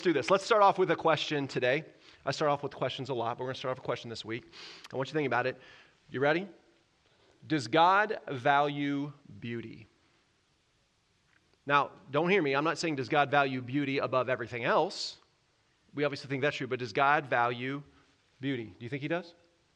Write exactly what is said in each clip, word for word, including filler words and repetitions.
do this. Let's start off with a question today. I start off with questions a lot, but we're going to start off with a question this week. I want you to think about it. You ready? Does God value beauty? Now, don't hear me. I'm not saying does God value beauty above everything else. We obviously think that's true, but does God value beauty? Do you think he does?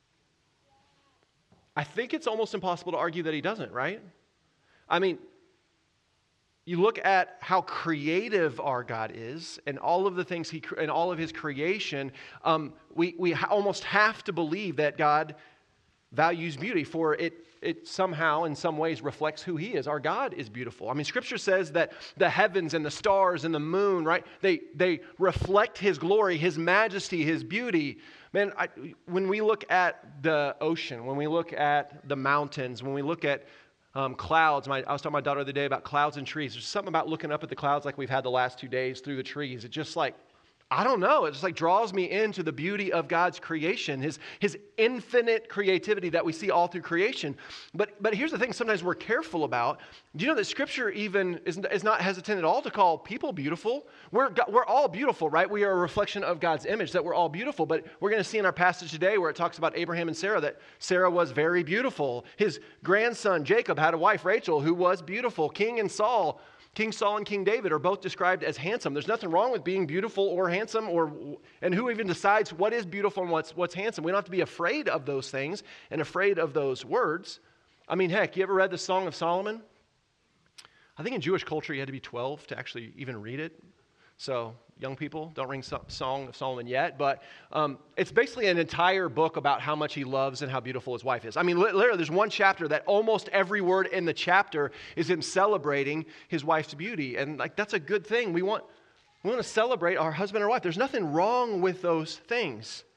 I think it's almost impossible to argue that he doesn't, right? I mean, you look at how creative our God is and all of the things he, and all of his creation, um, we, we ha- almost have to believe that God values beauty, for it, it somehow in some ways reflects who he is. Our God is beautiful. I mean, Scripture says that the heavens and the stars and the moon, right, they, they reflect his glory, his majesty, his beauty. Man, I, when we look at the ocean, when we look at the mountains, when we look at Um, clouds. My, I was talking to my daughter the other day about clouds and trees. There's something about looking up at the clouds like we've had the last two days through the trees. It just like, I don't know. It just like draws me into the beauty of God's creation, his, his infinite creativity that we see all through creation. But but here's the thing sometimes we're careful about. Do you know that Scripture even is, is not hesitant at all to call people beautiful? We're, we're all beautiful, right? We are a reflection of God's image, that we're all beautiful. But we're going to see in our passage today where it talks about Abraham and Sarah, that Sarah was very beautiful. His grandson Jacob had a wife, Rachel, who was beautiful. King and Saul King Saul and King David are both described as handsome. There's nothing wrong with being beautiful or handsome, or and who even decides what is beautiful and what's what's handsome. We don't have to be afraid of those things and afraid of those words. I mean, heck, you ever read the Song of Solomon? I think in Jewish culture you had to be twelve to actually even read it. So young people, don't ring Song of Solomon yet, but um, it's basically an entire book about how much he loves and how beautiful his wife is. I mean, literally, there's one chapter that almost every word in the chapter is him celebrating his wife's beauty, and like that's a good thing. We want we want to celebrate our husband or wife. There's nothing wrong with those things.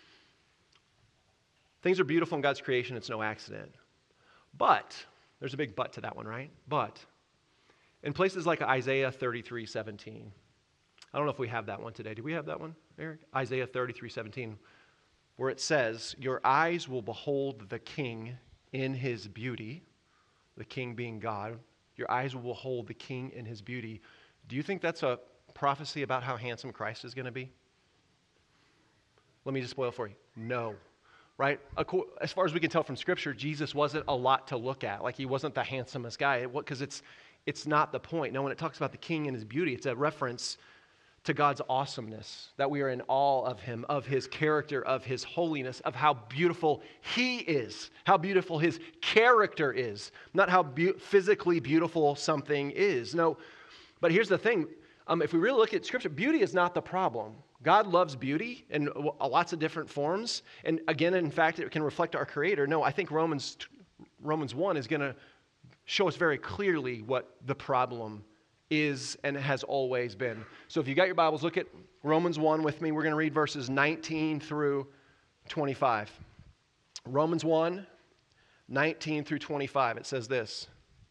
Things are beautiful in God's creation. It's no accident. But there's a big but to that one, right? But in places like Isaiah thirty-three seventeen. I don't know if we have that one today. Do we have that one, Eric? Isaiah thirty-three seventeen, where it says, "Your eyes will behold the King in his beauty," the King being God. Your eyes will behold the King in his beauty. Do you think that's a prophecy about how handsome Christ is going to be? Let me just spoil it for you. No. Right? As far as we can tell from Scripture, Jesus wasn't a lot to look at. Like he wasn't the handsomest guy, because it's, it's not the point. No, when it talks about the King and his beauty, it's a reference to God's awesomeness, that we are in awe of him, of his character, of his holiness, of how beautiful he is, how beautiful his character is, not how be- physically beautiful something is. No, but here's the thing. Um, if we really look at Scripture, beauty is not the problem. God loves beauty in lots of different forms. And again, in fact, it can reflect our Creator. No, I think Romans, Romans one is going to show us very clearly what the problem is and has always been. So if you got your Bibles, look at Romans one with me. We're going to read verses nineteen through twenty-five. Romans one, nineteen through twenty-five. It says this: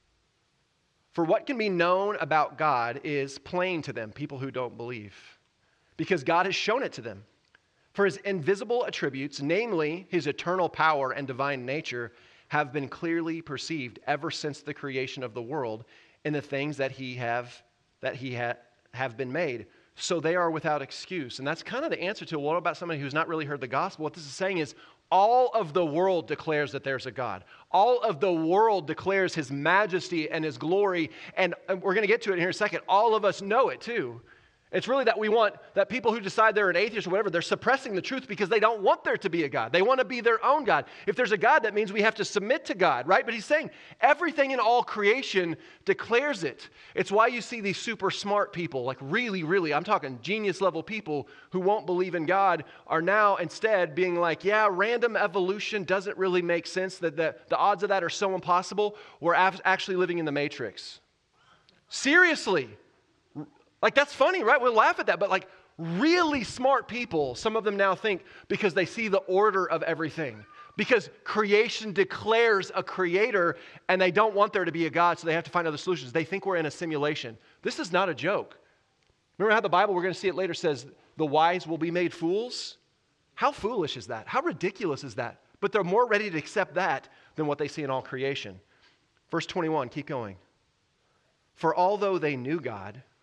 "For what can be known about God is plain to them," people who don't believe, "because God has shown it to them. For his invisible attributes, namely his eternal power and divine nature, have been clearly perceived ever since the creation of the world, in the things that he have that he ha, have been made. So they are without excuse." And that's kind of the answer to what about somebody who's not really heard the gospel. What this is saying is all of the world declares that there's a God. All of the world declares his majesty and his glory. And, and we're going to get to it in here in a second. All of us know it too. It's really that we want, that people who decide they're an atheist or whatever, they're suppressing the truth because they don't want there to be a God. They want to be their own God. If there's a God, that means we have to submit to God, right? But he's saying everything in all creation declares it. It's why you see these super smart people, like really, really, I'm talking genius level people who won't believe in God, are now instead being like, yeah, random evolution doesn't really make sense, that the, the odds of that are so impossible. We're actually living in the Matrix. Seriously. Like, that's funny, right? We'll laugh at that, but like really smart people, some of them now think, because they see the order of everything, because creation declares a creator and they don't want there to be a God, so they have to find other solutions. They think we're in a simulation. This is not a joke. Remember how the Bible, we're going to see it later, says the wise will be made fools? How foolish is that? How ridiculous is that? But they're more ready to accept that than what they see in all creation. Verse twenty-one, keep going. "For although they knew God,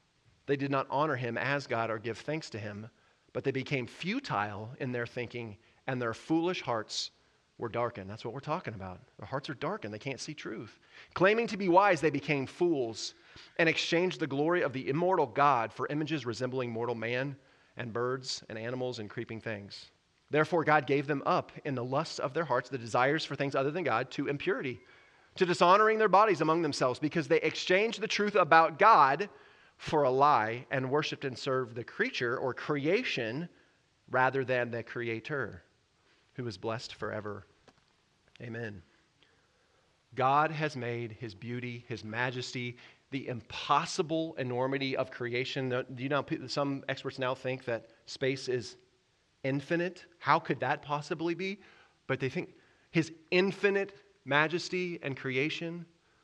They did not honor him as God or give thanks to him, but they became futile in their thinking, and their foolish hearts were darkened. That's what we're talking about. Their hearts are darkened. They can't see truth. Claiming to be wise, they became fools and exchanged the glory of the immortal God for images resembling mortal man and birds and animals and creeping things. Therefore, God gave them up in the lusts of their hearts, the desires for things other than God, to impurity, to dishonoring their bodies among themselves, because they exchanged the truth about God for a lie and worshiped and served the creature or creation rather than the Creator, who is blessed forever. Amen. God has made his beauty, his majesty, the impossible enormity of creation. Do you know, some experts now think that space is infinite. How could that possibly be? But they think his infinite majesty and creation,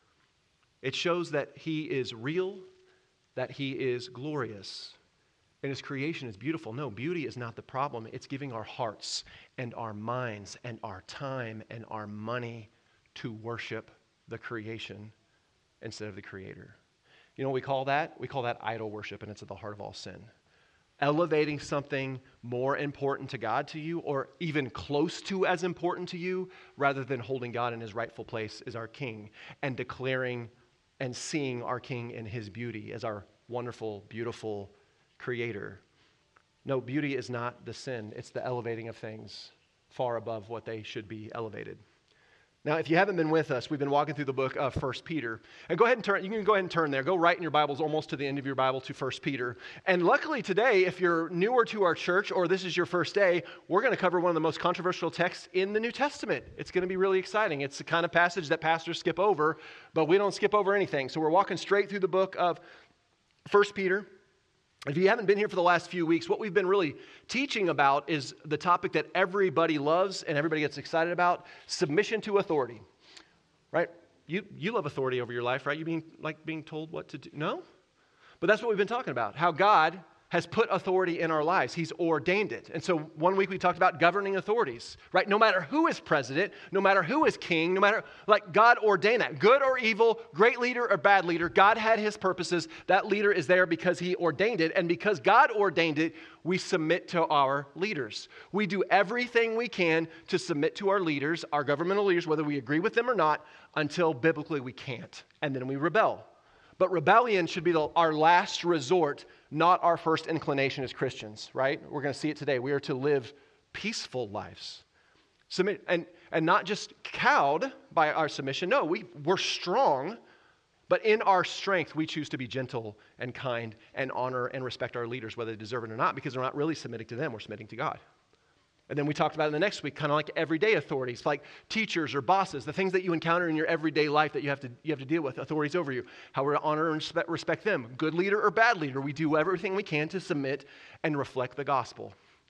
it shows that he is real, that he is glorious, and his creation is beautiful. No, beauty is not the problem. It's giving our hearts and our minds and our time and our money to worship the creation instead of the Creator. You know what we call that? We call that idol worship, and it's at the heart of all sin. Elevating something more important to God to you, or even close to as important to you, rather than holding God in his rightful place as our King and declaring and seeing our King in his beauty as our wonderful, beautiful Creator. No, beauty is not the sin. It's the elevating of things far above what they should be elevated. Now, if you haven't been with us, we've been walking through the book of First Peter. And go ahead and turn, you can go ahead and turn there. Go right in your Bibles almost to the end of your Bible to First Peter. And luckily today, if you're newer to our church or this is your first day, we're going to cover one of the most controversial texts in the New Testament. It's going to be really exciting. It's the kind of passage that pastors skip over, but we don't skip over anything. So we're walking straight through the book of First Peter. If you haven't been here for the last few weeks, what we've been really teaching about is the topic that everybody loves and everybody gets excited about, submission to authority, right? You you love authority over your life, right? You being like being told what to do? No? But that's what we've been talking about, how God has put authority in our lives. He's ordained it. And so one week we talked about governing authorities, right? No matter who is president, no matter who is king, no matter, like God ordained that. Good or evil, great leader or bad leader, God had his purposes. That leader is there because he ordained it. And because God ordained it, we submit to our leaders. We do everything we can to submit to our leaders, our governmental leaders, whether we agree with them or not, until biblically we can't. And then we rebel. But rebellion should be the, our last resort, not our first inclination as Christians, right? We're going to see it today. We are to live peaceful lives. Submit, and, and not just cowed by our submission. No, we, we're strong, but in our strength, we choose to be gentle and kind and honor and respect our leaders, whether they deserve it or not, because we're not really submitting to them, we're submitting to God. And then we talked about in the next week, kind of like everyday authorities, like teachers or bosses, the things that you encounter in your everyday life that you have to you have to deal with, authorities over you, how we're to honor and respect, respect them. Good leader or bad leader, we do everything we can to submit and reflect the gospel.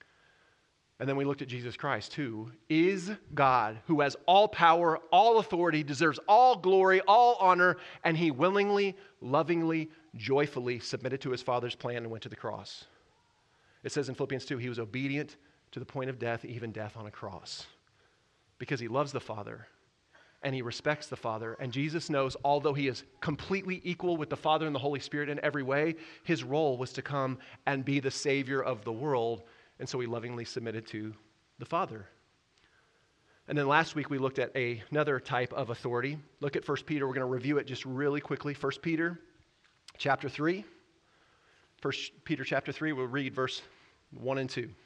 And then we looked at Jesus Christ, who is God, who has all power, all authority, deserves all glory, all honor, and he willingly, lovingly, joyfully submitted to his Father's plan and went to the cross. It says in Philippians two, he was obedient to the point of death, even death on a cross, because he loves the Father and he respects the Father. And Jesus knows, although he is completely equal with the Father and the Holy Spirit in every way, his role was to come and be the Savior of the world. And so he lovingly submitted to the Father. And then last week we looked at a, another type of authority. Look at First Peter. We're going to review it just really quickly. First Peter chapter three. First Peter chapter three, we'll read verse one and two.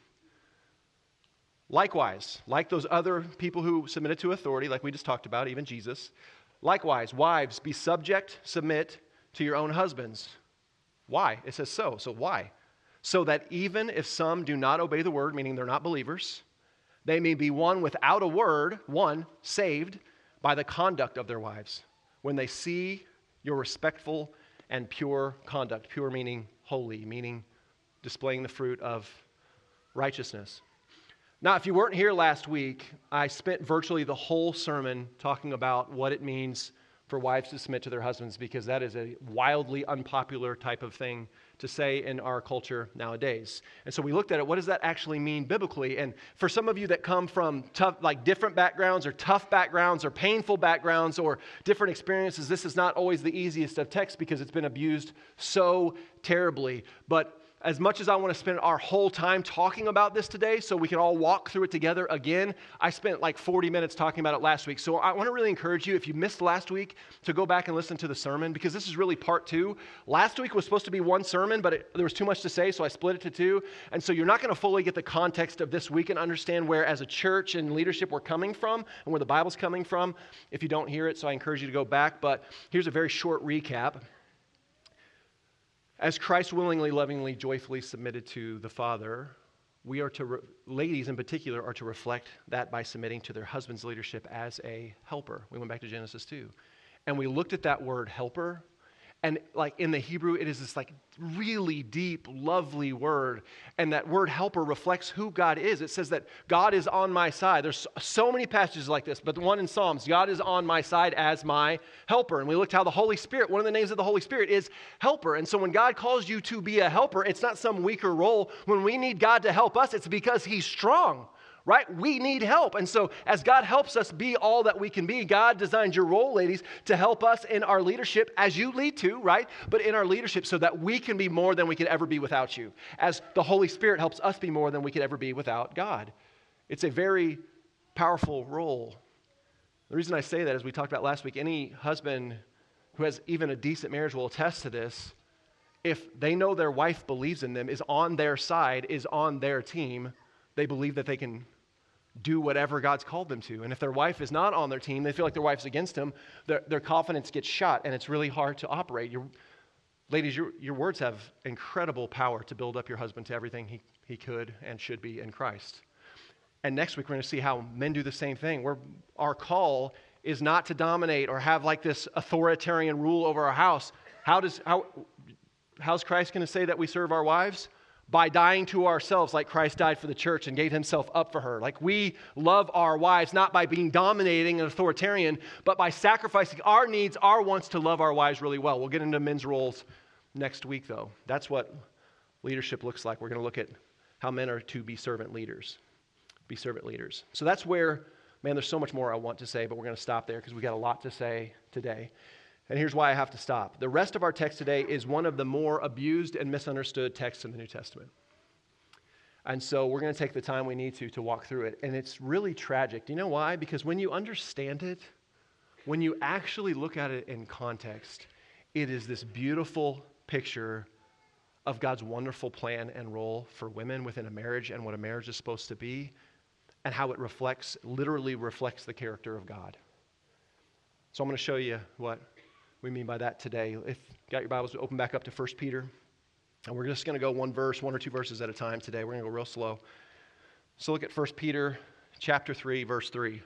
Likewise, like those other people who submitted to authority, like we just talked about, even Jesus, likewise, wives, be subject, submit to your own husbands. Why? It says so. So why? So that even if some do not obey the word, meaning they're not believers, they may be won without a word, one, saved by the conduct of their wives, when they see your respectful and pure conduct. Pure meaning holy, meaning displaying the fruit of righteousness. Now, if you weren't here last week, I spent virtually the whole sermon talking about what it means for wives to submit to their husbands, because that is a wildly unpopular type of thing to say in our culture nowadays. And so we looked at it. What does that actually mean biblically? And for some of you that come from tough, like different backgrounds or tough backgrounds or painful backgrounds or different experiences, this is not always the easiest of texts because it's been abused so terribly. But as much as I want to spend our whole time talking about this today so we can all walk through it together again, I spent like forty minutes talking about it last week. So I want to really encourage you, if you missed last week, to go back and listen to the sermon, because this is really part two. Last week was supposed to be one sermon, but it, there was too much to say, so I split it to two. And so you're not going to fully get the context of this week and understand where, as a church and leadership, we're coming from and where the Bible's coming from if you don't hear it. So I encourage you to go back. But here's a very short recap. As Christ willingly, lovingly, joyfully submitted to the Father, we are to, re- ladies in particular, are to reflect that by submitting to their husband's leadership as a helper. We went back to Genesis two. And we looked at that word helper. And like in the Hebrew, it is this like really deep, lovely word. And that word helper reflects who God is. It says that God is on my side. There's so many passages like this, but the one in Psalms, God is on my side as my helper. And we looked how the Holy Spirit, one of the names of the Holy Spirit is helper. And so when God calls you to be a helper, it's not some weaker role. When we need God to help us, it's because he's strong. Right? We need help. And so as God helps us be all that we can be, God designed your role, ladies, to help us in our leadership as you lead to, right? But in our leadership so that we can be more than we could ever be without you. As the Holy Spirit helps us be more than we could ever be without God. It's a very powerful role. The reason I say that, as we talked about last week, any husband who has even a decent marriage will attest to this. If they know their wife believes in them, is on their side, is on their team, they believe that they can do whatever God's called them to. And if their wife is not on their team, they feel like their wife's against them, their, their confidence gets shot, and it's really hard to operate. Your, ladies, your, your words have incredible power to build up your husband to everything he, he could and should be in Christ. And next week, we're going to see how men do the same thing. Where our call is not to dominate or have like this authoritarian rule over our house. How does how how's Christ going to say that we serve our wives? By dying to ourselves like Christ died for the church and gave himself up for her. Like we love our wives, not by being dominating and authoritarian, but by sacrificing our needs, our wants to love our wives really well. We'll get into men's roles next week, though. That's what leadership looks like. We're going to look at how men are to be servant leaders. Be servant leaders. So that's where, man, there's so much more I want to say, but we're going to stop there because we got a lot to say today. And here's why I have to stop. The rest of our text today is one of the more abused and misunderstood texts in the New Testament. And so we're going to take the time we need to to walk through it. And it's really tragic. Do you know why? Because when you understand it, when you actually look at it in context, it is this beautiful picture of God's wonderful plan and role for women within a marriage and what a marriage is supposed to be and how it reflects, literally reflects the character of God. So I'm going to show you what we mean by that today. If you got your Bibles, open back up to First Peter. And we're just going to go one verse, one or two verses at a time today. We're going to go real slow. So look at First Peter chapter three, verse three.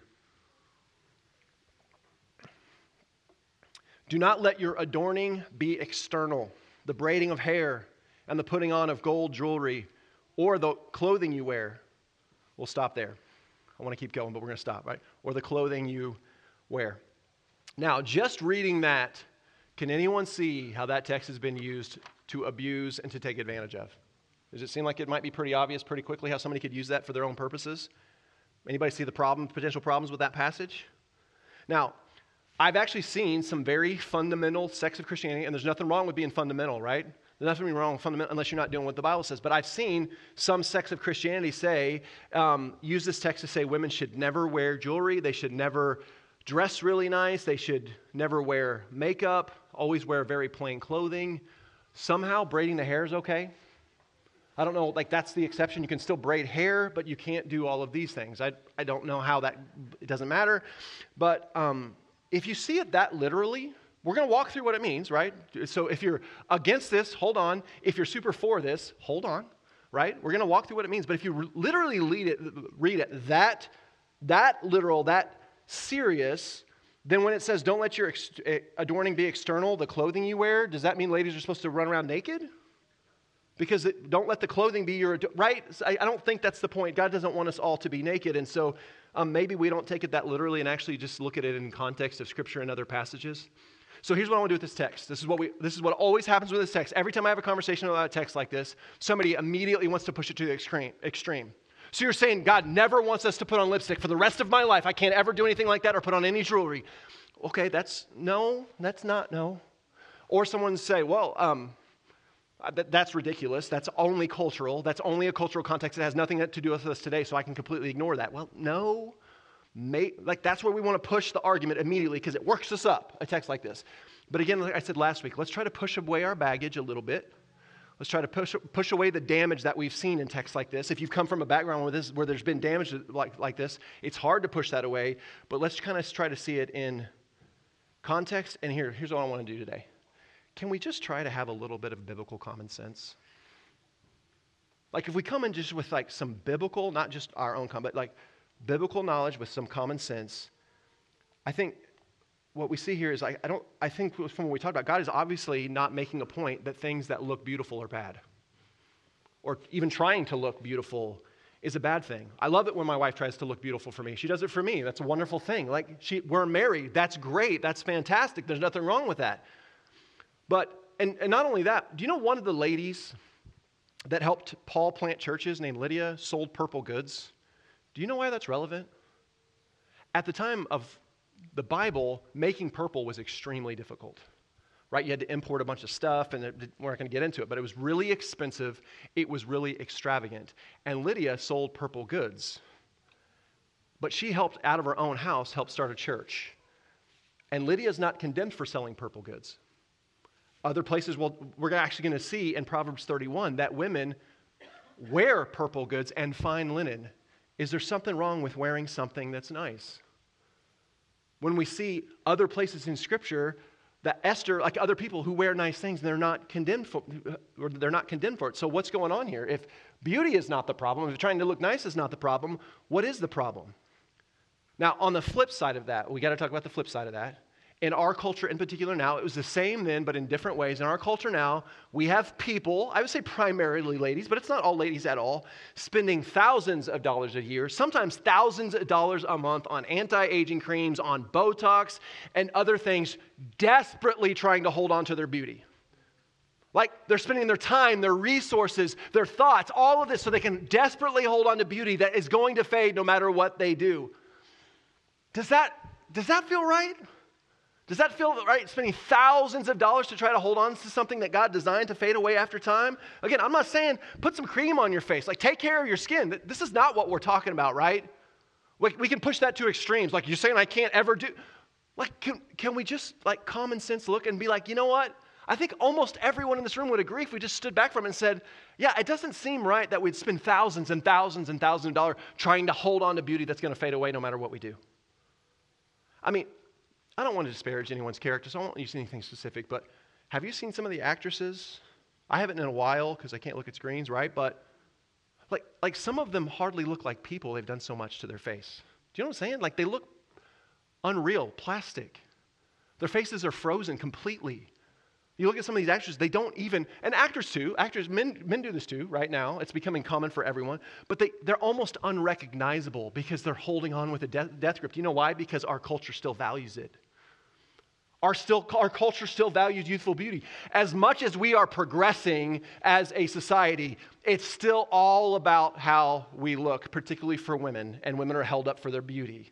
Do not let your adorning be external, the braiding of hair and the putting on of gold jewelry, or the clothing you wear. We'll stop there. I want to keep going, but we're going to stop, right? Or the clothing you wear. Now, just reading that, can anyone see how that text has been used to abuse and to take advantage of? Does it seem like it might be pretty obvious pretty quickly how somebody could use that for their own purposes? Anybody see the problem, potential problems with that passage? Now, I've actually seen some very fundamental sects of Christianity, and there's nothing wrong with being fundamental, right? There's nothing wrong with fundamental unless you're not doing what the Bible says. But I've seen some sects of Christianity say, um, use this text to say women should never wear jewelry, they should never dress really nice, they should never wear makeup, always wear very plain clothing. Somehow braiding the hair is okay. I don't know, like that's the exception. You can still braid hair, but you can't do all of these things. I, I don't know how that, it doesn't matter. But um, if you see it that literally, we're going to walk through what it means, right? So if you're against this, hold on. If you're super for this, hold on, right? We're going to walk through what it means. But if you re- literally read it, read it that, that literal, that serious, then when it says don't let your ex- adorning be external, the clothing you wear, does that mean ladies are supposed to run around naked? Because it, don't let the clothing be your, right? I, I don't think that's the point. God doesn't want us all to be naked. And so um, maybe we don't take it that literally and actually just look at it in context of Scripture and other passages. So here's what I want to do with this text. This is what we. This is what always happens with this text. Every time I have a conversation about a text like this, somebody immediately wants to push it to the extreme. extreme. So you're saying God never wants us to put on lipstick for the rest of my life. I can't ever do anything like that or put on any jewelry. Okay, that's, no, that's not, no. Or someone say, well, um, that, that's ridiculous. That's only cultural. That's only a cultural context. It has nothing to do with us today, so I can completely ignore that. Well, no. May, like that's where we want to push the argument immediately because it works us up, a text like this. But again, like I said last week, let's try to push away our baggage a little bit. Let's try to push push away the damage that we've seen in texts like this. If you've come from a background where this where there's been damage like, like this, it's hard to push that away. But let's kind of try to see it in context. And here, here's what I want to do today. Can we just try to have a little bit of biblical common sense? Like if we come in just with like some biblical, not just our own, but like biblical knowledge with some common sense, I think what we see here is I, I don't. I think from what we talked about, God is obviously not making a point that things that look beautiful are bad, or even trying to look beautiful is a bad thing. I love it when my wife tries to look beautiful for me. She does it for me. That's a wonderful thing. Like she, we're married. That's great. That's fantastic. There's nothing wrong with that. But and, and not only that, do you know one of the ladies that helped Paul plant churches named Lydia sold purple goods? Do you know why that's relevant? At the time of the Bible, making purple was extremely difficult, right? You had to import a bunch of stuff, and it, we're not going to get into it, but it was really expensive. It was really extravagant. And Lydia sold purple goods. But she helped, out of her own house, help start a church. And Lydia's not condemned for selling purple goods. Other places, well, we're actually going to see in Proverbs thirty-one that women wear purple goods and fine linen. Is there something wrong with wearing something that's nice? When we see other places in Scripture that Esther, like other people who wear nice things, they're not condemned for, or they're not condemned for it. So what's going on here? If beauty is not the problem, if trying to look nice is not the problem, what is the problem? Now, on the flip side of that, we got to talk about the flip side of that. In our culture in particular now, it was the same then, but in different ways. In our culture now, we have people, I would say primarily ladies, but it's not all ladies at all, spending thousands of dollars a year, sometimes thousands of dollars a month on anti-aging creams, on Botox, and other things, desperately trying to hold on to their beauty. Like they're spending their time, their resources, their thoughts, all of this so they can desperately hold on to beauty that is going to fade no matter what they do. Does that, does that feel right? Does that feel right? Spending thousands of dollars to try to hold on to something that God designed to fade away after time? Again, I'm not saying put some cream on your face. Like take care of your skin. This is not what we're talking about, right? We, we can push that to extremes. Like you're saying I can't ever do. Like can, can we just like common sense look and be like, you know what? I think almost everyone in this room would agree if we just stood back from it and said, yeah, it doesn't seem right that we'd spend thousands and thousands and thousands of dollars trying to hold on to beauty that's going to fade away no matter what we do. I mean, I don't want to disparage anyone's character, so I won't use anything specific, but have you seen some of the actresses? I haven't in a while because I can't look at screens, right? But like, like some of them hardly look like people. They've done so much to their face. Do you know what I'm saying? Like they look unreal, plastic. Their faces are frozen completely. You look at some of these actors, they don't even, and actors too, actors, men, men do this too right now. It's becoming common for everyone. But they, they're almost unrecognizable because they're holding on with a death, death grip. Do you know why? Because our culture still values it. Our, still, our culture still values youthful beauty. As much as we are progressing as a society, it's still all about how we look, particularly for women, and women are held up for their beauty.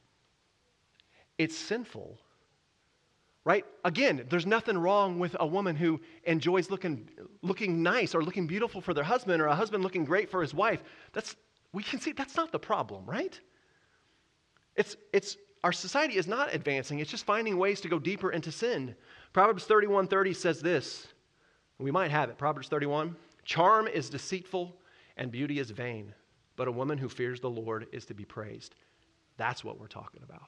It's sinful. Right? Again, there's nothing wrong with a woman who enjoys looking looking nice or looking beautiful for their husband, or a husband looking great for his wife. That's we can see that's not the problem, right? It's it's our society is not advancing. It's just finding ways to go deeper into sin. Proverbs thirty-one thirty says this. We might have it. Proverbs thirty-one. Charm is deceitful and beauty is vain, but a woman who fears the Lord is to be praised. That's what we're talking about.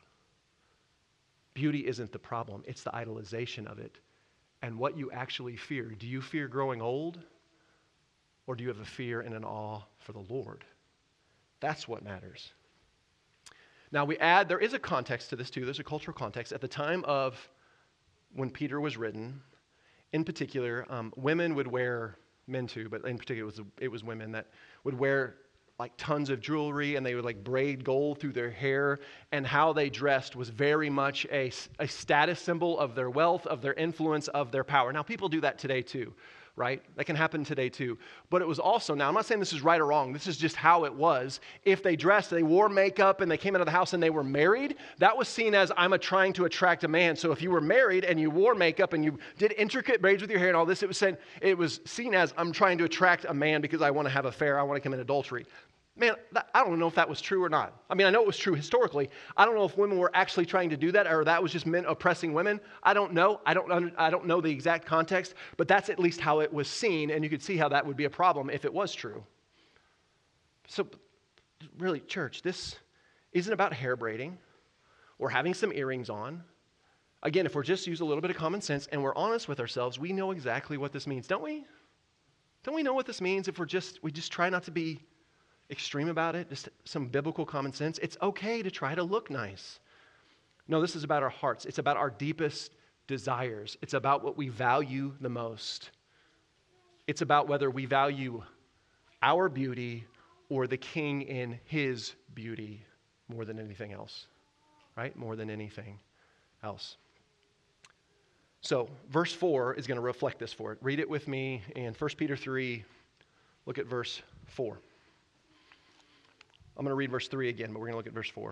Beauty isn't the problem. It's the idolization of it. And what you actually fear. Do you fear growing old? Or do you have a fear and an awe for the Lord? That's what matters. Now we add, there is a context to this too. There's a cultural context. At the time of when Peter was written, in particular, um, women would wear men too, but in particular it was, it was women that would wear like tons of jewelry, and they would like braid gold through their hair, and how they dressed was very much a, a status symbol of their wealth, of their influence, of their power. Now people do that today too, right? That can happen today too. But it was also, now I'm not saying this is right or wrong, this is just how it was. If they dressed, they wore makeup, and they came out of the house and they were married, that was seen as, I'm a trying to attract a man. So if you were married and you wore makeup and you did intricate braids with your hair and all this, it was, saying, it was seen as, I'm trying to attract a man because I want to have an affair, I want to commit adultery. Man, that, I don't know if that was true or not. I mean, I know it was true historically. I don't know if women were actually trying to do that, or that was just men oppressing women. I don't know. I don't, I don't know the exact context, but that's at least how it was seen, and you could see how that would be a problem if it was true. So, really, church, this isn't about hair braiding or having some earrings on. Again, if we're just use a little bit of common sense and we're honest with ourselves, we know exactly what this means, don't we? Don't we know what this means if we're just, we just try not to be extreme about it, just some biblical common sense? It's okay to try to look nice. No, this is about our hearts. It's about our deepest desires. It's about what we value the most. It's about whether we value our beauty or the King in his beauty more than anything else, right? More than anything else. So, verse four is going to reflect this for it. Read it with me in First Peter three. Look at verse four. I'm going to read verse three again, but we're going to look at verse four.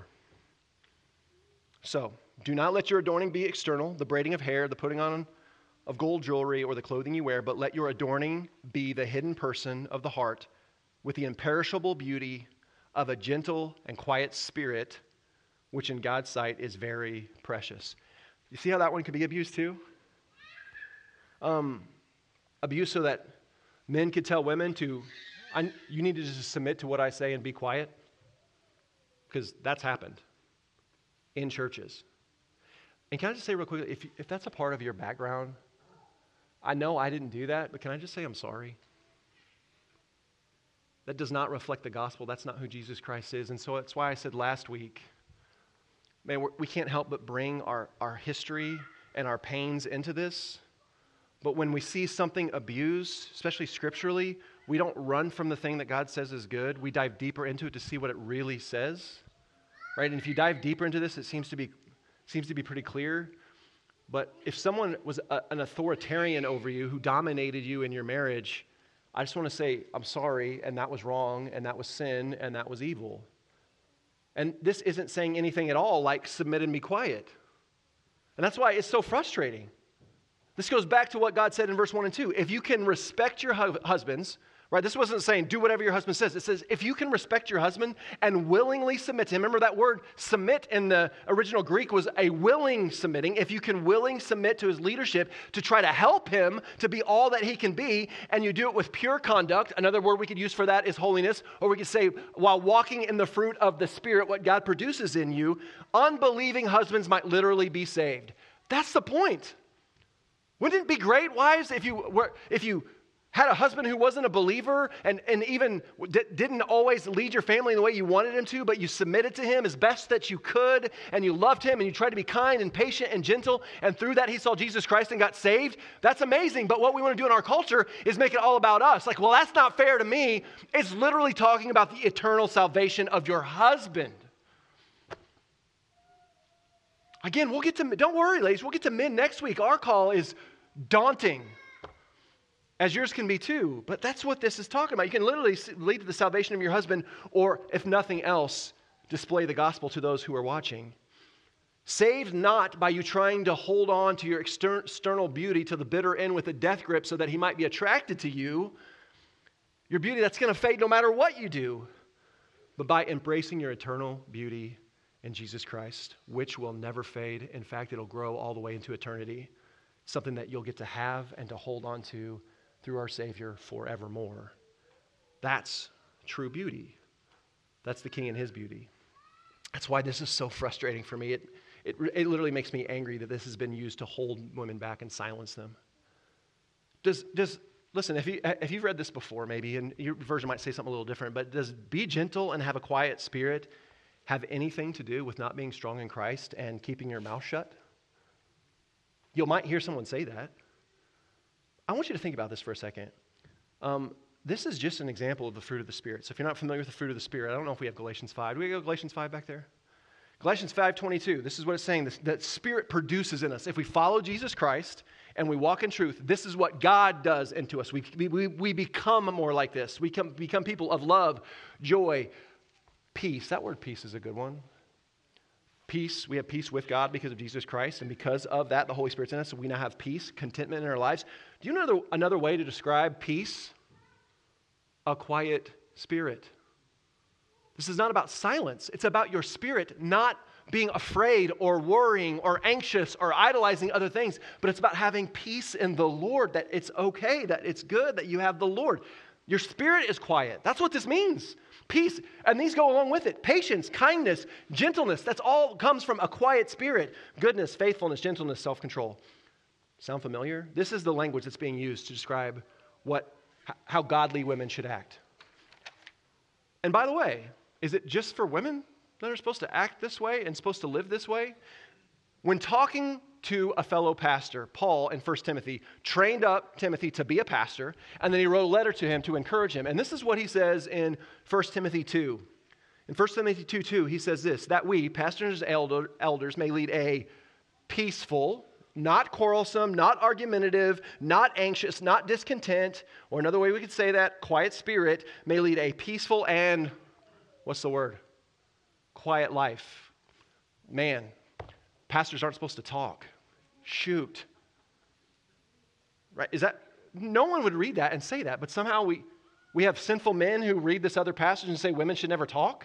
So, do not let your adorning be external, the braiding of hair, the putting on of gold jewelry, or the clothing you wear, but let your adorning be the hidden person of the heart with the imperishable beauty of a gentle and quiet spirit, which in God's sight is very precious. You see how that one can be abused too? Um, abused so that men could tell women to, I, you need to just submit to what I say and be quiet. Because that's happened in churches. And can I just say real quickly, if, if that's a part of your background, I know I didn't do that, but can I just say I'm sorry? That does not reflect the gospel. That's not who Jesus Christ is. And so that's why I said last week, man, we're, we can't help but bring our, our history and our pains into this. But when we see something abused, especially scripturally, we don't run from the thing that God says is good. We dive deeper into it to see what it really says, right? And if you dive deeper into this, it seems to be seems to be pretty clear. But if someone was a, an authoritarian over you who dominated you in your marriage, I just want to say, I'm sorry, and that was wrong, and that was sin, and that was evil. And this isn't saying anything at all like submit and be quiet. And that's why it's so frustrating. This goes back to what God said in verse one and two. If you can respect your hu- husbands, right? This wasn't saying do whatever your husband says. It says if you can respect your husband and willingly submit to him. Remember that word submit in the original Greek was a willing submitting. If you can willing submit to his leadership to try to help him to be all that he can be, and you do it with pure conduct. Another word we could use for that is holiness. Or we could say while walking in the fruit of the Spirit, what God produces in you, unbelieving husbands might literally be saved. That's the point. Wouldn't it be great, wives, if you were, if you had a husband who wasn't a believer and, and even d- didn't always lead your family in the way you wanted him to, but you submitted to him as best that you could, and you loved him, and you tried to be kind and patient and gentle, and through that he saw Jesus Christ and got saved? That's amazing, but what we want to do in our culture is make it all about us. Like, well, that's not fair to me. It's literally talking about the eternal salvation of your husband. Again, we'll get to, don't worry, ladies, we'll get to men next week. Our call is daunting, as yours can be too. But that's what this is talking about. You can literally lead to the salvation of your husband, or if nothing else, display the gospel to those who are watching. Saved not by you trying to hold on to your exter- external beauty to the bitter end with a death grip so that he might be attracted to you. Your beauty that's going to fade no matter what you do. But by embracing your eternal beauty in Jesus Christ, which will never fade. In fact, it'll grow all the way into eternity. Something that you'll get to have and to hold on to through our Savior forevermore. That's true beauty. That's the King and his beauty. That's why this is so frustrating for me. It, it, it literally makes me angry that this has been used to hold women back and silence them. Does, does listen, if, you, if you've read this before maybe, and your version might say something a little different, but does be gentle and have a quiet spirit have anything to do with not being strong in Christ and keeping your mouth shut? You might hear someone say that. I want you to think about this for a second. Um, this is just an example of the fruit of the Spirit. So if you're not familiar with the fruit of the Spirit, I don't know if we have Galatians five. Do we have Galatians five back there? Galatians five twenty-two, this is what it's saying, that Spirit produces in us. If we follow Jesus Christ and we walk in truth, this is what God does into us. We, we, we become more like this. We come, become people of love, joy, peace. That word peace is a good one. Peace, we have peace with God because of Jesus Christ, and because of that, the Holy Spirit's in us, so we now have peace, contentment in our lives. Do you know another, another way to describe peace? A quiet spirit. This is not about silence. It's about your spirit not being afraid or worrying or anxious or idolizing other things, but it's about having peace in the Lord, that it's okay, that it's good, that you have the Lord. Your spirit is quiet. That's what this means. Peace, and these go along with it. Patience, kindness, gentleness, that's all comes from a quiet spirit. Goodness, faithfulness, gentleness, self-control. Sound familiar? This is the language that's being used to describe what, how godly women should act. And by the way, is it just for women that are supposed to act this way and supposed to live this way? When talking to a fellow pastor, Paul in First Timothy trained up Timothy to be a pastor, and then he wrote a letter to him to encourage him. And this is what he says in First Timothy two. In First Timothy two two, he says this, that we, pastors and elder, elders, may lead a peaceful, not quarrelsome, not argumentative, not anxious, not discontent, or another way we could say that, quiet spirit, may lead a peaceful and, what's the word? Quiet life. Man, pastors aren't supposed to talk. Shoot. Right? Is that, no one would read that and say that, but somehow we, we have sinful men who read this other passage and say women should never talk.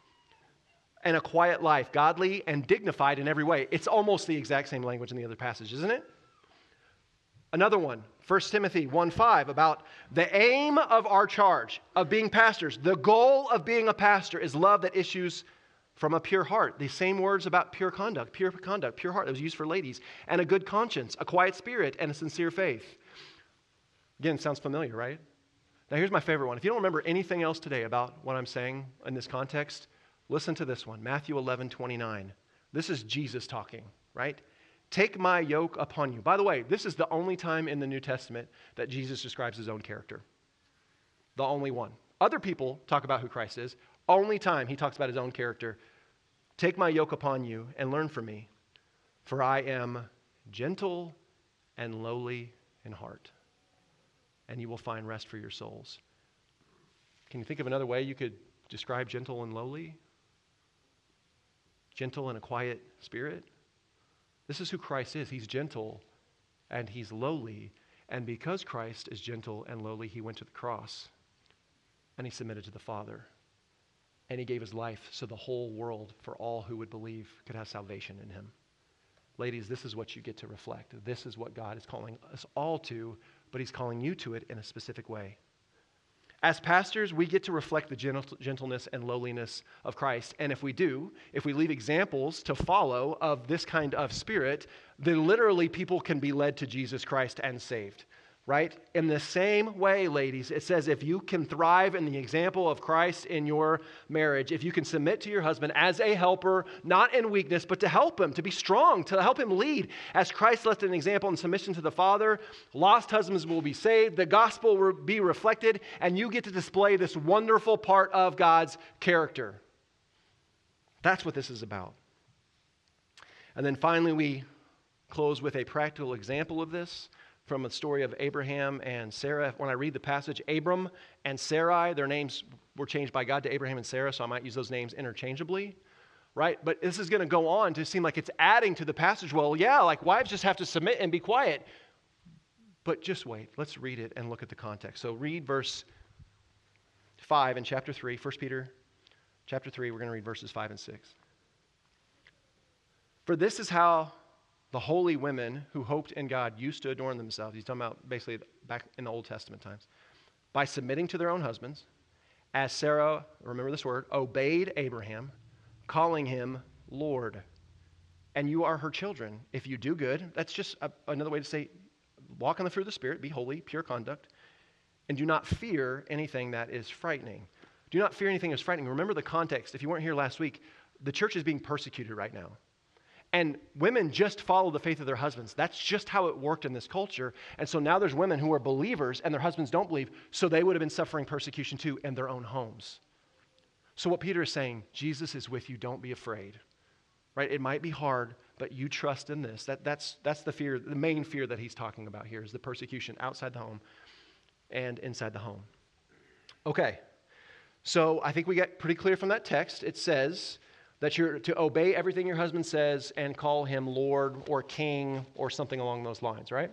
And a quiet life, godly and dignified in every way. It's almost the exact same language in the other passage, isn't it? Another one, First Timothy one five, about the aim of our charge of being pastors. The goal of being a pastor is love that issues from a pure heart. The same words about pure conduct, pure conduct, pure heart that was used for ladies. And a good conscience, a quiet spirit, and a sincere faith. Again, sounds familiar, right? Now here's my favorite one. If you don't remember anything else today about what I'm saying in this context, listen to this one, Matthew eleven twenty-nine. This is Jesus talking, right? Take my yoke upon you. By the way, this is the only time in the New Testament that Jesus describes his own character. The only one. Other people talk about who Christ is. Only time he talks about his own character. Take my yoke upon you and learn from me, for I am gentle and lowly in heart, and you will find rest for your souls. Can you think of another way you could describe gentle and lowly? Gentle and a quiet spirit? This is who Christ is. He's gentle and he's lowly. And because Christ is gentle and lowly, he went to the cross and he submitted to the Father. And he gave his life so the whole world, for all who would believe, could have salvation in him. Ladies, this is what you get to reflect. This is what God is calling us all to, but he's calling you to it in a specific way. As pastors, we get to reflect the gentleness and lowliness of Christ. And if we do, if we leave examples to follow of this kind of spirit, then literally people can be led to Jesus Christ and saved. Right? In the same way, ladies, it says if you can thrive in the example of Christ in your marriage, if you can submit to your husband as a helper, not in weakness, but to help him, to be strong, to help him lead, as Christ left an example in submission to the Father, lost husbands will be saved, the gospel will be reflected, and you get to display this wonderful part of God's character. That's what this is about. And then finally, we close with a practical example of this from the story of Abraham and Sarah. When I read the passage, Abram and Sarai, their names were changed by God to Abraham and Sarah, so I might use those names interchangeably, right? But this is going to go on to seem like it's adding to the passage. Well, yeah, like wives just have to submit and be quiet. But just wait. Let's read it and look at the context. So read verse five in chapter three, First Peter chapter three. We're going to read verses five and six. For this is how the holy women who hoped in God used to adorn themselves. He's talking about basically back in the Old Testament times. By submitting to their own husbands, as Sarah, remember this word, obeyed Abraham, calling him Lord. And you are her children if you do good. That's just a, another way to say, walk in the fruit of the Spirit, be holy, pure conduct, and do not fear anything that is frightening. Do not fear anything that is frightening. Remember the context. If you weren't here last week, the church is being persecuted right now. And women just follow the faith of their husbands. That's just how it worked in this culture. And so now there's women who are believers and their husbands don't believe, so they would have been suffering persecution too in their own homes. So what Peter is saying, Jesus is with you, don't be afraid. Right? It might be hard, but you trust in this. That, that's, that's the fear, the main fear that he's talking about here is the persecution outside the home and inside the home. Okay, so I think we get pretty clear from that text. It says that you're to obey everything your husband says and call him Lord or King or something along those lines, right?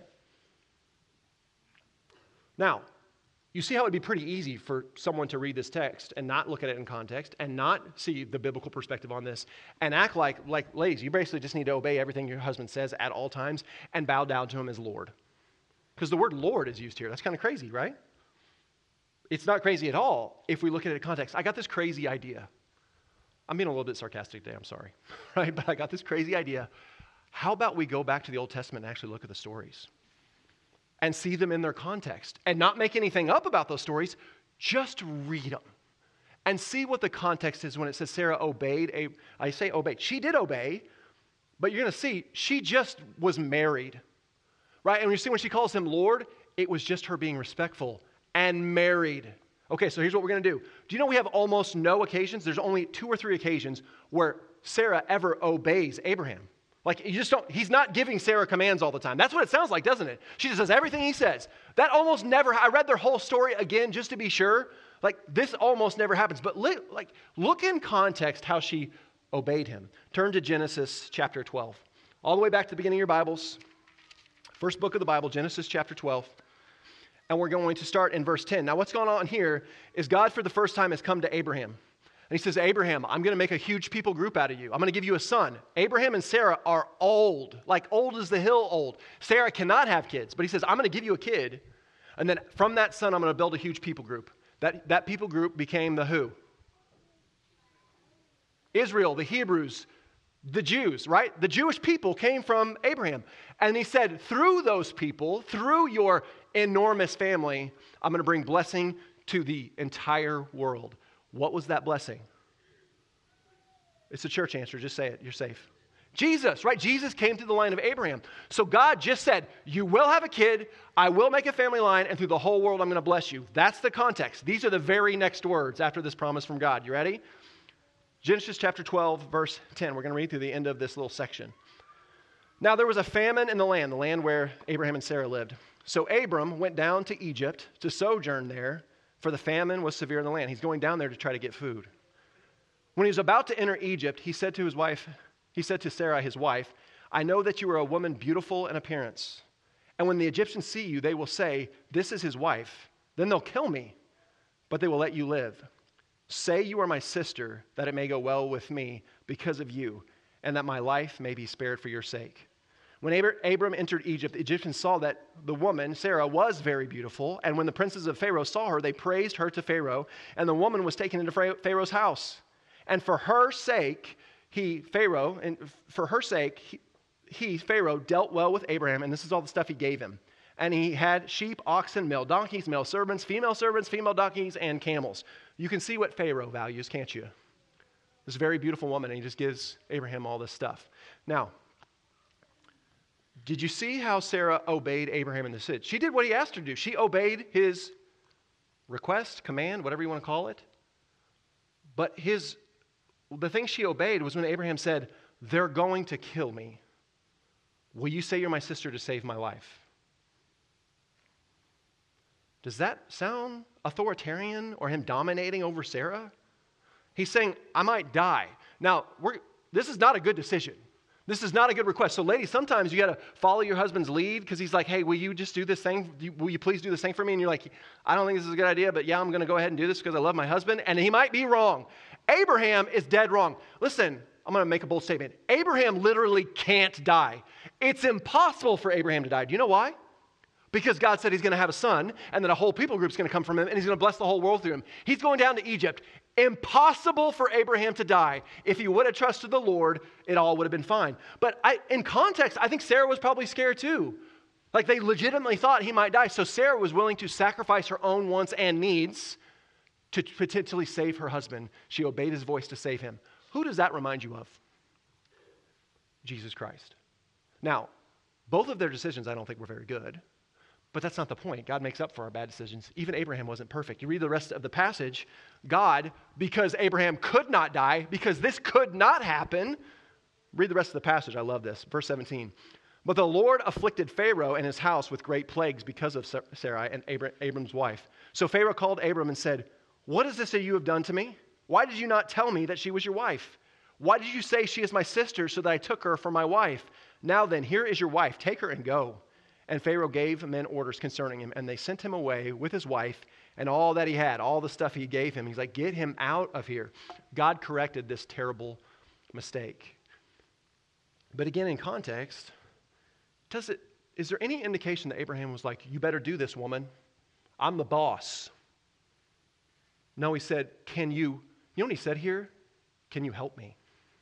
Now, you see how it would be pretty easy for someone to read this text and not look at it in context and not see the biblical perspective on this and act like, like ladies, you basically just need to obey everything your husband says at all times and bow down to him as Lord. Because the word Lord is used here. That's kind of crazy, right? It's not crazy at all if we look at it in context. I got this crazy idea. I'm being a little bit sarcastic today, I'm sorry. Right? But I got this crazy idea. How about we go back to the Old Testament and actually look at the stories and see them in their context and not make anything up about those stories, just read them and see what the context is when it says Sarah obeyed. A, I say obeyed. She did obey, but you're going to see she just was married, right? And you see when she calls him Lord, it was just her being respectful and married. Okay, so here's what we're going to do. Do you know we have almost no occasions? There's only two or three occasions where Sarah ever obeys Abraham. Like, you just don't, he's not giving Sarah commands all the time. That's what it sounds like, doesn't it? She just does everything he says. That almost never, I read their whole story again just to be sure. Like, this almost never happens. But li, like, look in context how she obeyed him. Turn to Genesis chapter twelve. All the way back to the beginning of your Bibles. First book of the Bible, Genesis chapter twelve. And we're going to start in verse ten. Now, what's going on here is God, for the first time, has come to Abraham. And he says, Abraham, I'm going to make a huge people group out of you. I'm going to give you a son. Abraham and Sarah are old, like old as the hill old. Sarah cannot have kids, but he says, I'm going to give you a kid. And then from that son, I'm going to build a huge people group. That, that people group became the who? Israel, the Hebrews, the Jews, right? The Jewish people came from Abraham. And he said, through those people, through your enormous family, I'm going to bring blessing to the entire world. What was that blessing? It's a church answer. Just say it. You're safe. Jesus, right? Jesus came through the line of Abraham. So God just said, you will have a kid, I will make a family line, and through the whole world I'm going to bless you. That's the context. These are the very next words after this promise from God. You ready? Genesis chapter twelve, verse ten. We're going to read through the end of this little section. Now there was a famine in the land, the land where Abraham and Sarah lived. So Abram went down to Egypt to sojourn there, for the famine was severe in the land. He's going down there to try to get food. When he was about to enter Egypt, he said to his wife, he said to Sarah, his wife, I know that you are a woman beautiful in appearance. And when the Egyptians see you, they will say, this is his wife. Then they'll kill me, but they will let you live. Say you are my sister, that it may go well with me because of you, and that my life may be spared for your sake. When Abram entered Egypt, the Egyptians saw that the woman, Sarah, was very beautiful. And when the princes of Pharaoh saw her, they praised her to Pharaoh. And the woman was taken into Pharaoh's house. And for her sake, he, Pharaoh, and for her sake, he, he, Pharaoh, dealt well with Abraham. And this is all the stuff he gave him. And he had sheep, oxen, male donkeys, male servants, female servants, female donkeys, and camels. You can see what Pharaoh values, can't you? This very beautiful woman, and he just gives Abraham all this stuff. Now, did you see how Sarah obeyed Abraham in this? She did what he asked her to do. She obeyed his request, command, whatever you want to call it. But his, the thing she obeyed was when Abraham said, they're going to kill me. Will you say you're my sister to save my life? Does that sound authoritarian or him dominating over Sarah? He's saying, I might die. Now, we're, this is not a good decision. This is not a good request. So ladies, sometimes you got to follow your husband's lead because he's like, hey, will you just do this thing? Will you please do this thing for me? And you're like, I don't think this is a good idea, but yeah, I'm going to go ahead and do this because I love my husband. And he might be wrong. Abraham is dead wrong. Listen, I'm going to make a bold statement. Abraham literally can't die. It's impossible for Abraham to die. Do you know why? Because God said he's going to have a son and that a whole people group is going to come from him and he's going to bless the whole world through him. He's going down to Egypt. Impossible for Abraham to die. If he would have trusted the Lord, it all would have been fine. But I, in context, I think Sarah was probably scared too. Like they legitimately thought he might die. So Sarah was willing to sacrifice her own wants and needs to potentially save her husband. She obeyed his voice to save him. Who does that remind you of? Jesus Christ. Now, both of their decisions I don't think were very good, but that's not the point. God makes up for our bad decisions. Even Abraham wasn't perfect. You read the rest of the passage, God, because Abraham could not die, because this could not happen, read the rest of the passage. I love this. Verse seventeen. But the Lord afflicted Pharaoh and his house with great plagues because of Sarai and Abram's wife. So Pharaoh called Abram and said, what is this that you have done to me? Why did you not tell me that she was your wife? Why did you say she is my sister so that I took her for my wife? Now then, here is your wife. Take her and go. And Pharaoh gave men orders concerning him, and they sent him away with his wife and all that he had, all the stuff he gave him. He's like, get him out of here. God corrected this terrible mistake. But again, in context, does it, is there any indication that Abraham was like, you better do this, woman. I'm the boss. No, he said, can you, you know what he said here? Can you help me?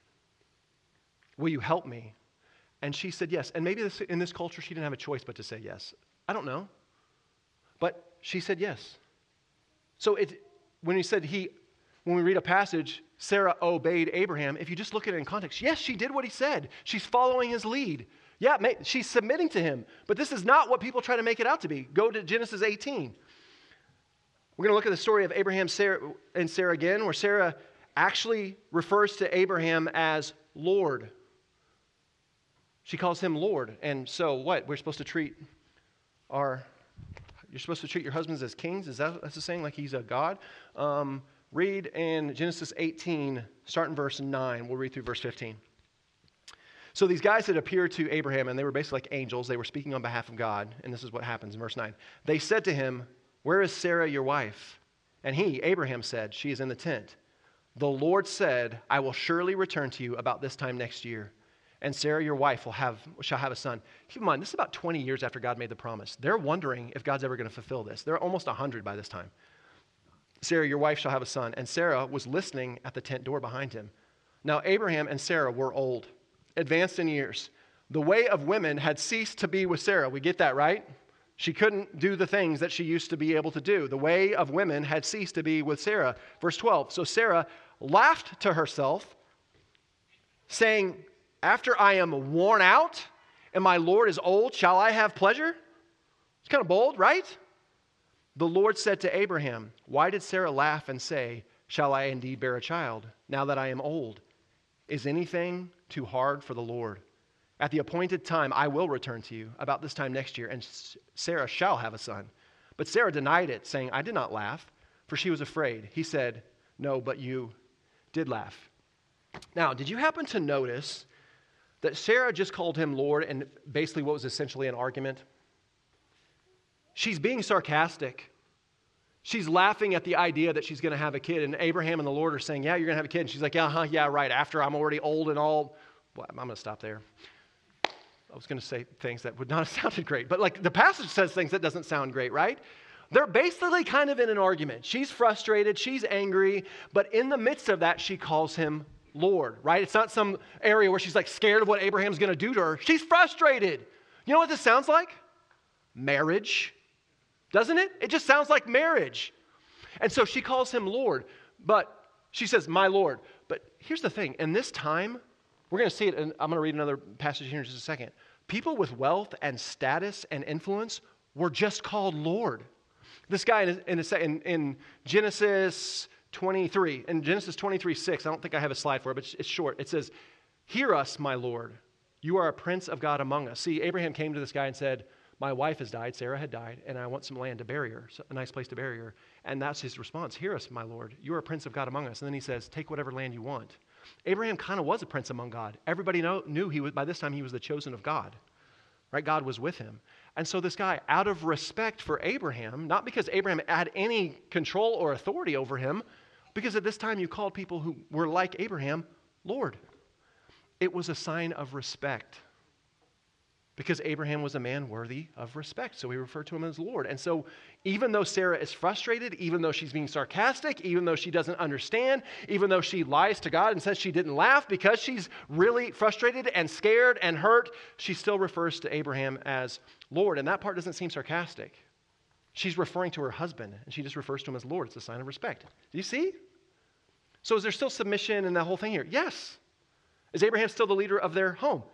Will you help me? And she said yes. And maybe this, in this culture, she didn't have a choice but to say yes. I don't know. But she said yes. So it, when he said he, when we read a passage, Sarah obeyed Abraham, if you just look at it in context, yes, she did what he said. She's following his lead. Yeah, she's submitting to him. But this is not what people try to make it out to be. Go to Genesis eighteen. We're going to look at the story of Abraham Sarah, and Sarah again, where Sarah actually refers to Abraham as Lord. She calls him Lord. And so what? We're supposed to treat our, you're supposed to treat your husbands as kings? Is that that's the saying, like he's a god? Um, read in Genesis eighteen, start in verse nine. We'll read through verse fifteen. So these guys had appeared to Abraham, and they were basically like angels. They were speaking on behalf of God. And this is what happens in verse nine. They said to him, where is Sarah, your wife? And he, Abraham, said, she is in the tent. The Lord said, I will surely return to you about this time next year, and Sarah, your wife, will have, shall have a son. Keep in mind, this is about twenty years after God made the promise. They're wondering if God's ever going to fulfill this. They're almost one hundred by this time. Sarah, your wife, shall have a son. And Sarah was listening at the tent door behind him. Now, Abraham and Sarah were old, advanced in years. The way of women had ceased to be with Sarah. We get that, right? She couldn't do the things that she used to be able to do. The way of women had ceased to be with Sarah. Verse twelve, so Sarah laughed to herself, saying, after I am worn out and my Lord is old, shall I have pleasure? It's kind of bold, right? The Lord said to Abraham, why did Sarah laugh and say, shall I indeed bear a child now that I am old? Is anything too hard for the Lord? At the appointed time, I will return to you about this time next year, and Sarah shall have a son. But Sarah denied it, saying, I did not laugh, for she was afraid. He said, no, but you did laugh. Now, did you happen to notice that Sarah just called him Lord and basically what was essentially an argument? She's being sarcastic. She's laughing at the idea that she's going to have a kid, and Abraham and the Lord are saying, yeah, you're going to have a kid. And she's like, yeah, huh, yeah, right, after I'm already old and all. Well, I'm going to stop there. I was going to say things that would not have sounded great, but like the passage says things that doesn't sound great, right? They're basically kind of in an argument. She's frustrated, she's angry, but in the midst of that, she calls him Lord, right? It's not some area where she's like scared of what Abraham's going to do to her. She's frustrated. You know what this sounds like? Marriage, doesn't it? It just sounds like marriage. And so she calls him Lord, but she says, my Lord. But here's the thing. In this time, we're going to see it, and I'm going to read another passage here in just a second. People with wealth and status and influence were just called Lord. This guy in, in, in, in Genesis twenty-three, in Genesis twenty-three, six, I don't think I have a slide for it, but it's short. It says, hear us, my Lord. You are a prince of God among us. See, Abraham came to this guy and said, my wife has died, Sarah had died, and I want some land to bury her, a nice place to bury her. And that's his response. Hear us, my Lord. You are a prince of God among us. And then he says, take whatever land you want. Abraham kind of was a prince among God. Everybody know, knew he was, by this time he was the chosen of God. Right? God was with him. And so this guy, out of respect for Abraham, not because Abraham had any control or authority over him, because at this time you called people who were like Abraham, Lord. It was a sign of respect. Because Abraham was a man worthy of respect. So we refer to him as Lord. And so even though Sarah is frustrated, even though she's being sarcastic, even though she doesn't understand, even though she lies to God and says she didn't laugh because she's really frustrated and scared and hurt, she still refers to Abraham as Lord. And that part doesn't seem sarcastic. She's referring to her husband, and she just refers to him as Lord. It's a sign of respect. Do you see? So is there still submission in that whole thing here? Yes. Is Abraham still the leader of their home?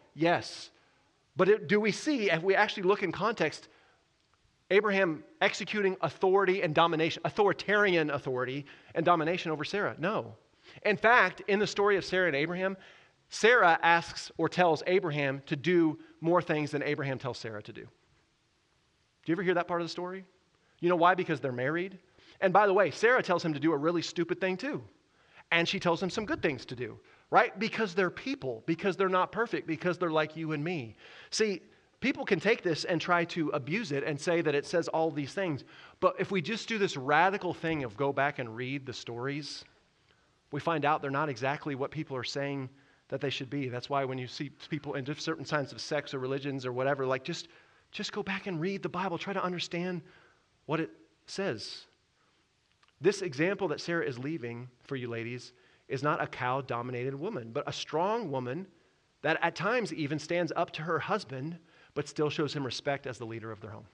Yes. But it, do we see, if we actually look in context, Abraham executing authority and domination, authoritarian authority and domination over Sarah? No. In fact, in the story of Sarah and Abraham, Sarah asks or tells Abraham to do more things than Abraham tells Sarah to do. Do you ever hear that part of the story? You know why? Because they're married. And by the way, Sarah tells him to do a really stupid thing too. And she tells him some good things to do, right? Because they're people, because they're not perfect, because they're like you and me. See, people can take this and try to abuse it and say that it says all these things. But if we just do this radical thing of go back and read the stories, we find out they're not exactly what people are saying that they should be. That's why when you see people in certain kinds of sects or religions or whatever, like just, just go back and read the Bible. Try to understand what it says. This example that Sarah is leaving for you ladies is not a cow-dominated woman, but a strong woman that at times even stands up to her husband, but still shows him respect as the leader of their home.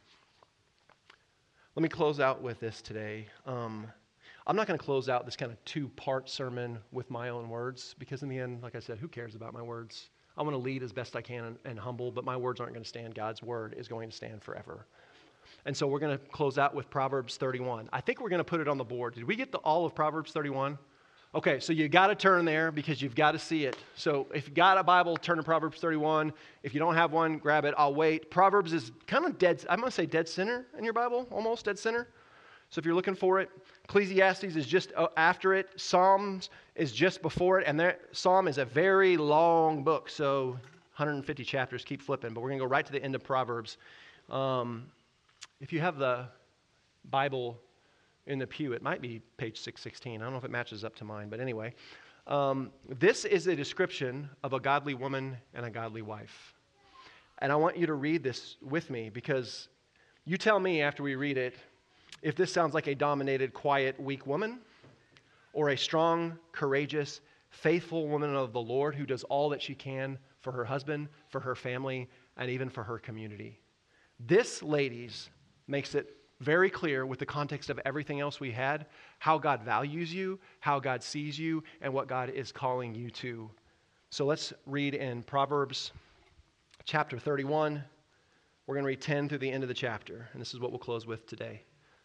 Let me close out with this today. Um, I'm not going to close out this kind of two-part sermon with my own words, because in the end, like I said, who cares about my words? I want to lead as best I can and, and humble, but my words aren't going to stand. God's word is going to stand forever. And so we're going to close out with Proverbs thirty-one. I think we're going to put it on the board. Did we get the, all of Proverbs thirty-one? Okay, so you got to turn there because you've got to see it. So if you got a Bible, turn to Proverbs thirty-one. If you don't have one, grab it. I'll wait. Proverbs is kind of dead, I'm going to say dead center in your Bible, almost dead center. So if you're looking for it, Ecclesiastes is just after it. Psalms is just before it. And there, Psalm is a very long book, so one hundred fifty chapters. Keep flipping. But we're going to go right to the end of Proverbs. Um, if you have the Bible in the pew, it might be page six sixteen. I don't know if it matches up to mine, but anyway. Um, this is a description of a godly woman and a godly wife. And I want you to read this with me, because you tell me after we read it if this sounds like a dominated, quiet, weak woman, or a strong, courageous, faithful woman of the Lord who does all that she can for her husband, for her family, and even for her community. This, ladies, makes it very clear with the context of everything else we had, how God values you, how God sees you, and what God is calling you to. So let's read in Proverbs chapter thirty-one. We're going to read ten through the end of the chapter, and this is what we'll close with today.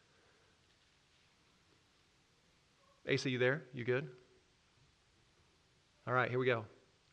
Asa, you there? You good? All right, here we go.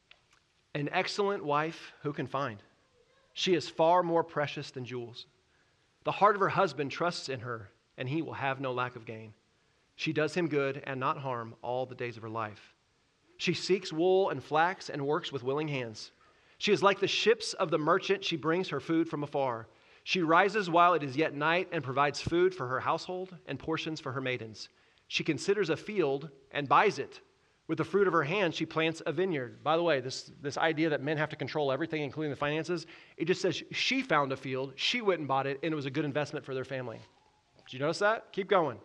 An excellent wife who can find? She is far more precious than jewels. The heart of her husband trusts in her, and he will have no lack of gain. She does him good and not harm all the days of her life. She seeks wool and flax and works with willing hands. She is like the ships of the merchant. She brings her food from afar. She rises while it is yet night and provides food for her household and portions for her maidens. She considers a field and buys it. With the fruit of her hand, she plants a vineyard. By the way, this, this idea that men have to control everything, including the finances, it just says she found a field, she went and bought it, and it was a good investment for their family. Did you notice that? Keep going.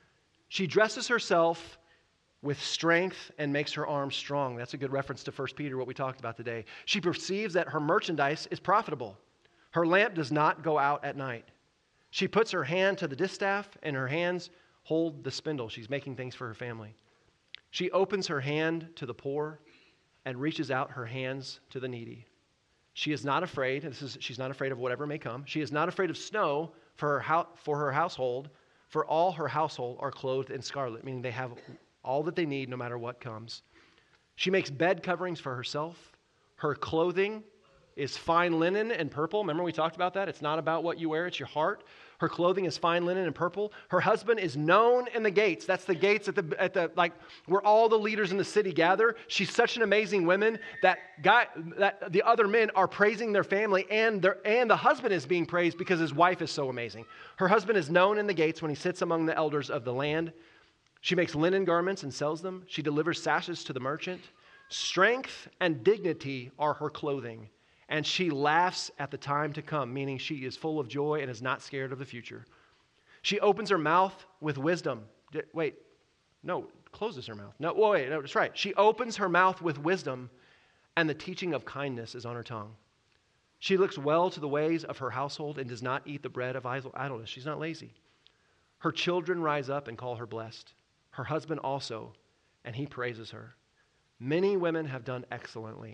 She dresses herself with strength and makes her arms strong. That's a good reference to First Peter, what we talked about today. She perceives that her merchandise is profitable. Her lamp does not go out at night. She puts her hand to the distaff, and her hands hold the spindle. She's making things for her family. She opens her hand to the poor and reaches out her hands to the needy. She is not afraid. This is, she's not afraid of whatever may come. She is not afraid of snow for her, ho- for her household, for all her household are clothed in scarlet, meaning they have all that they need no matter what comes. She makes bed coverings for herself. Her clothing is fine linen and purple. Remember we talked about that? It's not about what you wear, it's your heart. Her clothing is fine linen and purple. Her husband is known in the gates. That's the gates at the, at the like where all the leaders in the city gather. She's such an amazing woman that guy, that the other men are praising their family, and their, and the husband is being praised because his wife is so amazing. Her husband is known in the gates when he sits among the elders of the land. She makes linen garments and sells them. She delivers sashes to the merchant. Strength and dignity are her clothing. And she laughs at the time to come, meaning she is full of joy and is not scared of the future. She opens her mouth with wisdom. D- wait, no, closes her mouth. No, wait, no, that's right. She opens her mouth with wisdom, and the teaching of kindness is on her tongue. She looks well to the ways of her household and does not eat the bread of idleness. She's not lazy. Her children rise up and call her blessed. Her husband also, and he praises her. Many women have done excellently.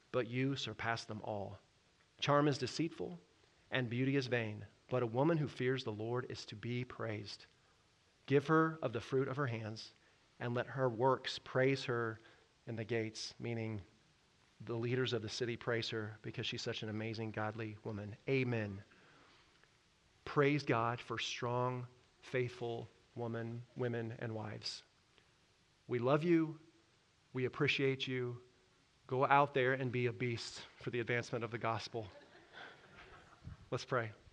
but you surpass them all. Charm is deceitful, and beauty is vain, but a woman who fears the Lord is to be praised. Give her of the fruit of her hands, and let her works praise her in the gates," meaning the leaders of the city praise her because she's such an amazing, godly woman. Amen. Praise God for strong, faithful women, women, and wives. We love you. We appreciate you. Go out there and be a beast for the advancement of the gospel. Let's pray.